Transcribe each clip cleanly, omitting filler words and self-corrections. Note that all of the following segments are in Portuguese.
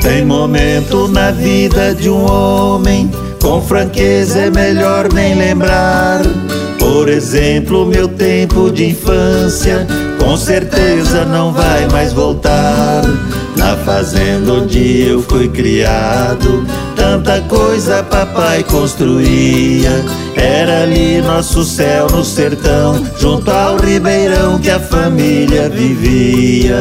Tem momento na vida de um homem, com franqueza é melhor nem lembrar. Por exemplo, meu tempo de infância, com certeza não vai mais voltar. Na fazenda onde eu fui criado, tanta coisa papai construía. Era ali nosso céu no sertão, junto ao ribeirão que a família vivia.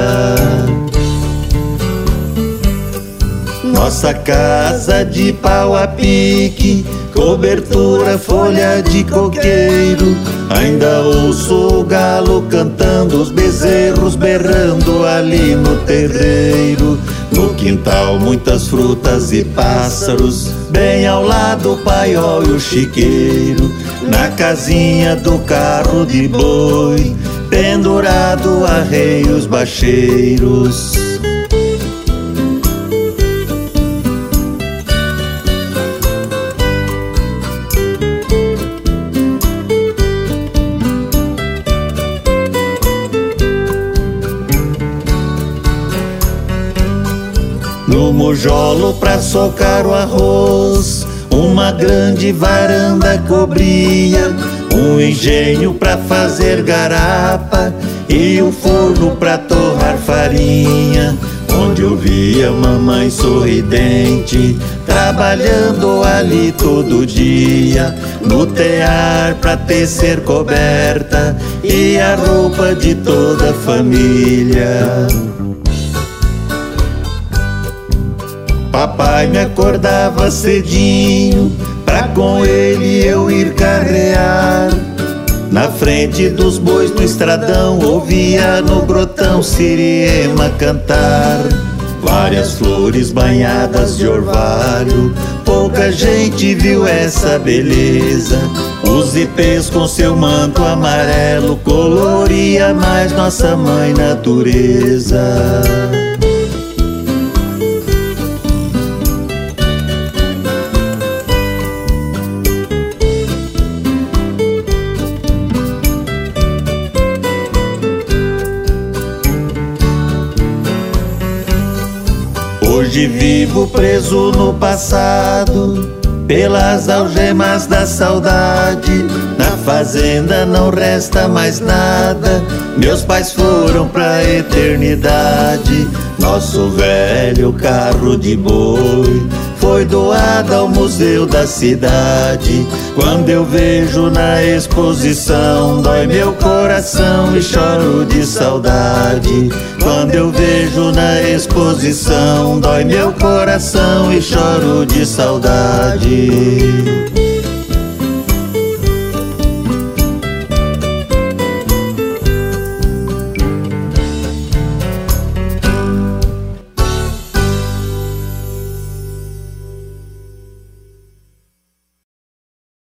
Nossa casa de pau a pique, cobertura folha de coqueiro. Ainda ouço o galo cantando, os bezerros berrando ali no terreiro. No quintal muitas frutas e pássaros, bem ao lado o paiol e o chiqueiro. Na casinha do carro de boi, pendurado arreios bacheiros. No mojolo pra socar o arroz, uma grande varanda cobria. Um engenho pra fazer garapa e um forno pra torrar farinha. Onde eu via mamãe sorridente, trabalhando ali todo dia. No tear pra tecer coberta e a roupa de toda a família. Papai me acordava cedinho, pra com ele eu ir carrear. Na frente dos bois no estradão, ouvia no grotão siriema cantar. Várias flores banhadas de orvalho, pouca gente viu essa beleza. Os ipês com seu manto amarelo coloria mais nossa mãe natureza. Hoje vivo preso no passado, pelas algemas da saudade. Na fazenda não resta mais nada, meus pais foram pra eternidade. Nosso velho carro de boi foi doado ao museu da cidade. Quando eu vejo na exposição, dói meu coração e choro de saudade. Quando eu vejo na exposição, dói meu coração e choro de saudade.